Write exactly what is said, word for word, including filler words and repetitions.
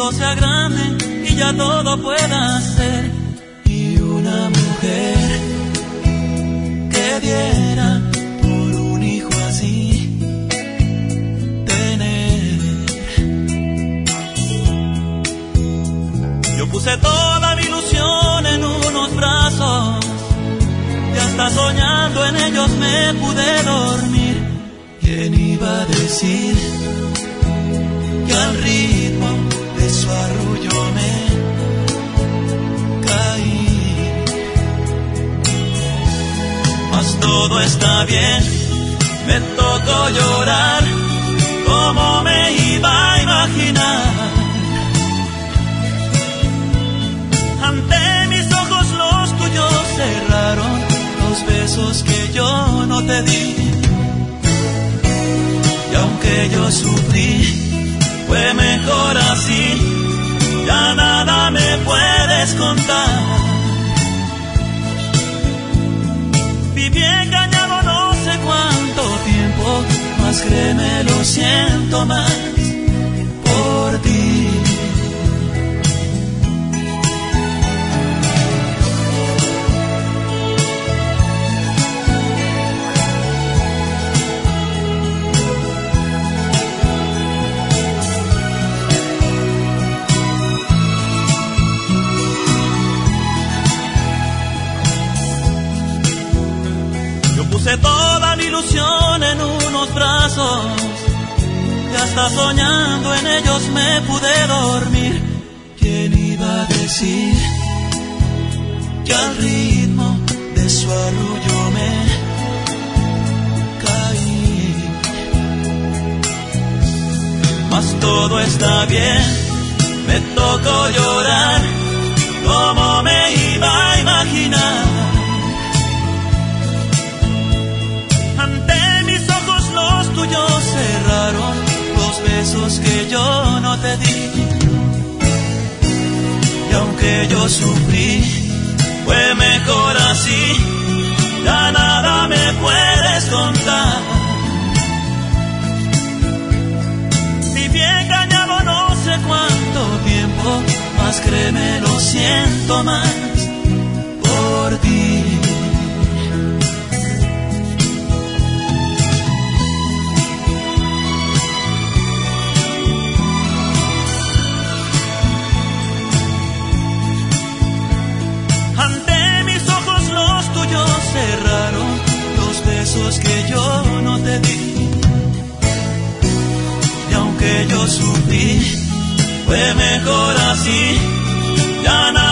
todo sea grande y ya todo pueda ser. Y una mujer que diera por un hijo así tener. Yo puse toda mi ilusión en unos brazos y hasta soñando en ellos me pude dormir. ¿Quién iba a decir que al ritmo de su arrullo me caí? Mas todo está bien, me tocó llorar, ¿cómo me iba a imaginar? Ante mis ojos los tuyos cerraron los besos que yo no te di. Y aunque yo sufrí, fue mejor así, ya nada me puedes contar. Viví engañado no sé cuánto tiempo, mas créeme, lo siento más por ti. Puse toda mi ilusión en unos brazos y hasta soñando en ellos me pude dormir. ¿Quién iba a decir que al ritmo de su arrullo me caí? Mas todo está bien, me tocó llorar, ¿cómo me iba a imaginar? Ante mis ojos los tuyos cerraron los besos que yo no te di. Y aunque yo sufrí, fue mejor así, ya nada me puedes contar. Viví engañado no sé cuánto tiempo, mas créeme, lo siento más por ti. Cerraron los besos que yo no te di. Y aunque yo sufrí, fue mejor así, ya nada